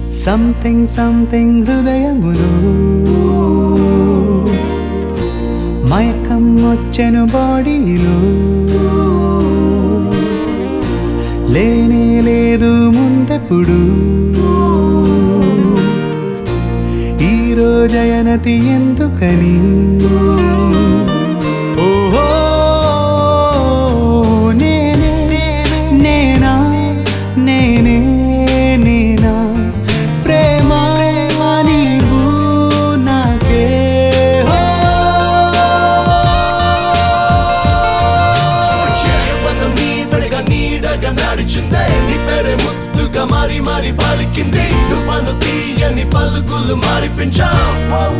something హృదయములో మైకం వచ్చెను బాడీలో లేనే లేదు ముందెప్పుడు ఈ రోజయనతి ఎందుకని ఓహో నేనా ప్రేమ నీవు నాకే నీడగా నడిచిందే నీ పేరే ముద్దుగా మారి పలికింది నువ్వు తీయని పలుకులు మారిపించావు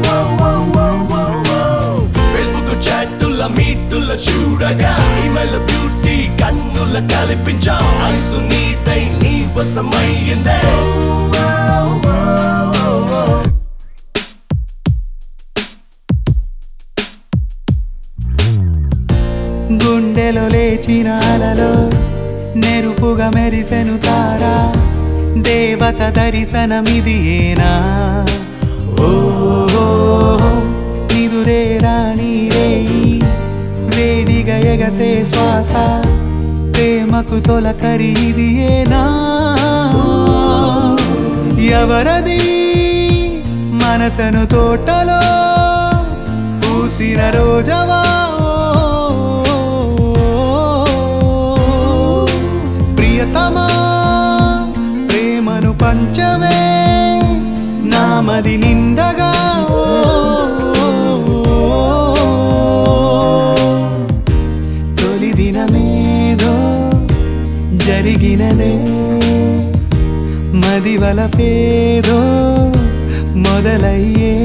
ఫేస్బుక్ చాటుల మీటుల చూడగా ఈమెయిల్ బ్యూటీ కన్నుల కల్పించావు ఐసు నీదై నీ వశమయ్యిందే గుండెలో లేచిన అలలో నెరుపుగా మెరిసెను తారా దేవత దర్శనమిది ఏనా ఓ నిదురే రాణి రేయి వేడిగా ఎగసే శ్వాస ప్రేమకు తొలకరి ఇది ఏనా ఎవరది మనసను తోటలో పూసిన రోజవా ప్రేమను పంచవే నామది నిండగా తొలి దినమేదో జరిగినదే మదివల పేదో మొదలయ్యే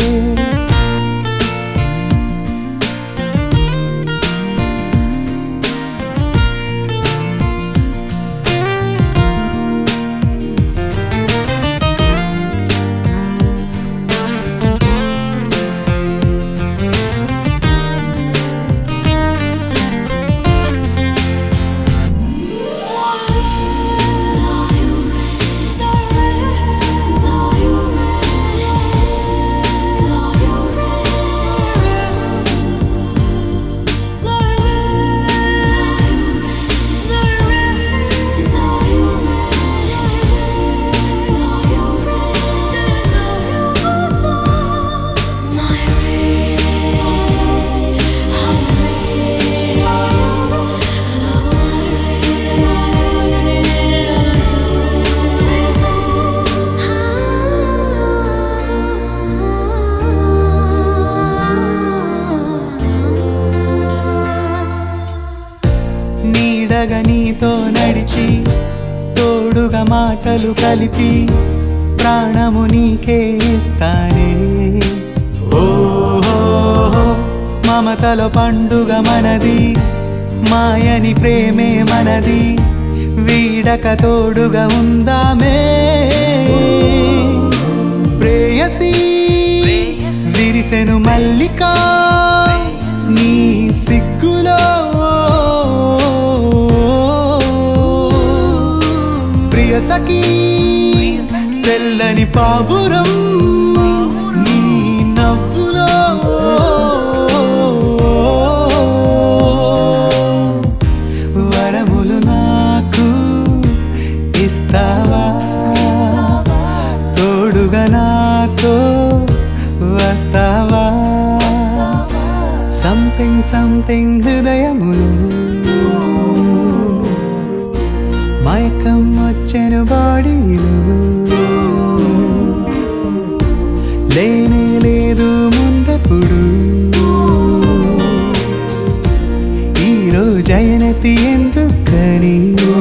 నీతో నడిచి తోడుగా మాటలు కలిపి ప్రాణము నీకే ఇస్తానే ఓహో మమతలో పండుగ మనది మాయని ప్రేమే మనది వీడక తోడుగా ఉందామే ప్రేయసి విరిసెను మల్లిక నీ సిగ్గులో ప్రియసఖీ తెల్లని పావురం నీ నవ్వులో వరములు నాకు ఇస్తావా తోడుగా నాతో వస్తావా సంథింగ్ హృదయములు మైకం వచ్చెను బాడీలో లేనే లేదు ముందెప్పుడు ఈ రోజయనతి ఎందుకని